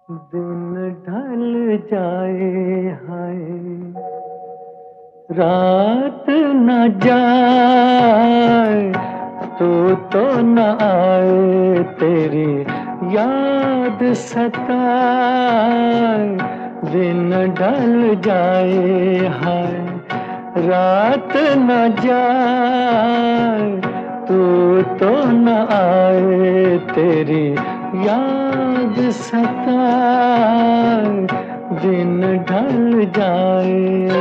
दिन ढल जाए हाय, रात न जाए तो न आए, तेरी याद सताए। दिन ढल जाए हाय, रात न जाए तो न आए, तेरी याद सताए। दिन ढल जाए।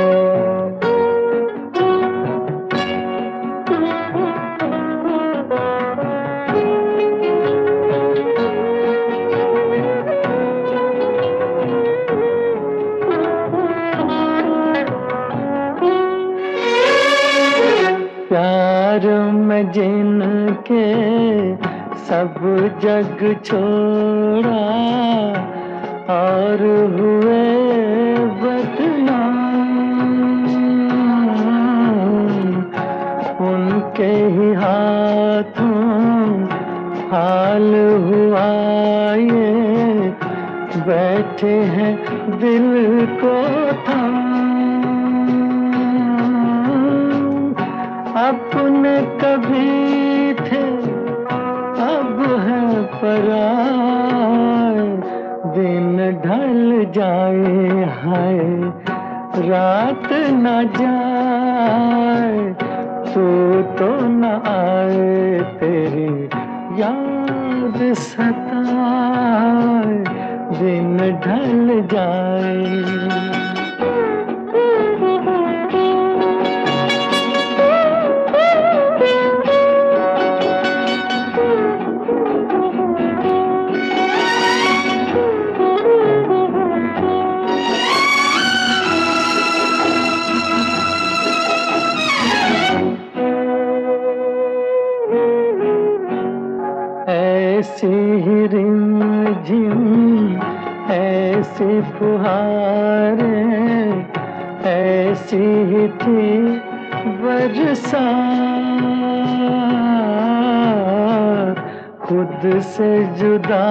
प्यार में जिनके सब जग छोड़ा, और हुए बदनाम। उनके ही हाथों हाल हुआ ये, बैठे हैं दिल को थाम। अपने कभी थे अब है पराए। दिन ढल जाए हाय, रात न जाए तो न आए, तेरी याद सताए। दिन ढल जाए। ऐसी ही रिमझिम ऐसी फुहारें, ऐसी ही थी बरसात। खुद से जुदा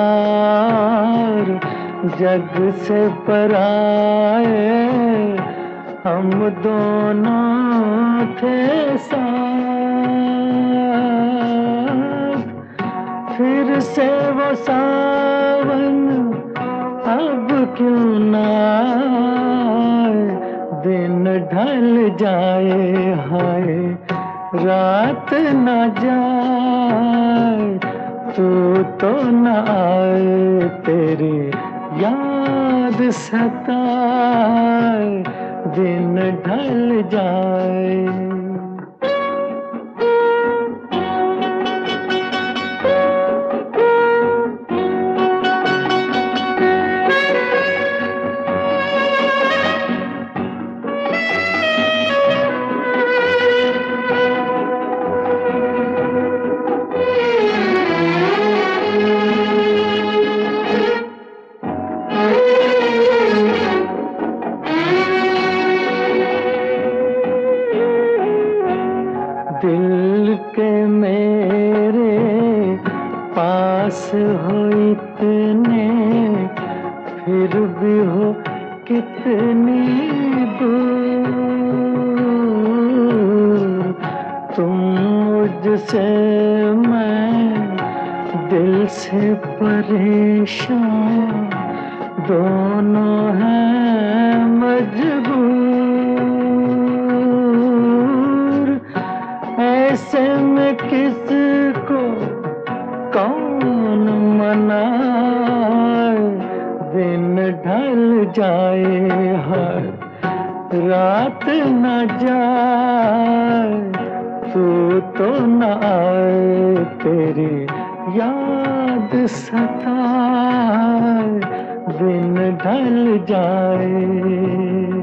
जग से पराए, हम दोनों थे साथ। फिर से वो सावन अब क्यों न आए। दिन ढल जाए हाय, रात न जाए तो न आए, तेरी याद सताए। दिन ढल जाए। दिल के मेरे पास हो इतने, फिर भी हो कितनी दूर। तुम मुझसे, मैं दिल से परेशान, दोनों हैं मजबूर। ऐसे में किसको कौन मनाए। दिन ढल जाए हर, रात न जाए तो न आए, तेरी याद सताए। दिन ढल जाए।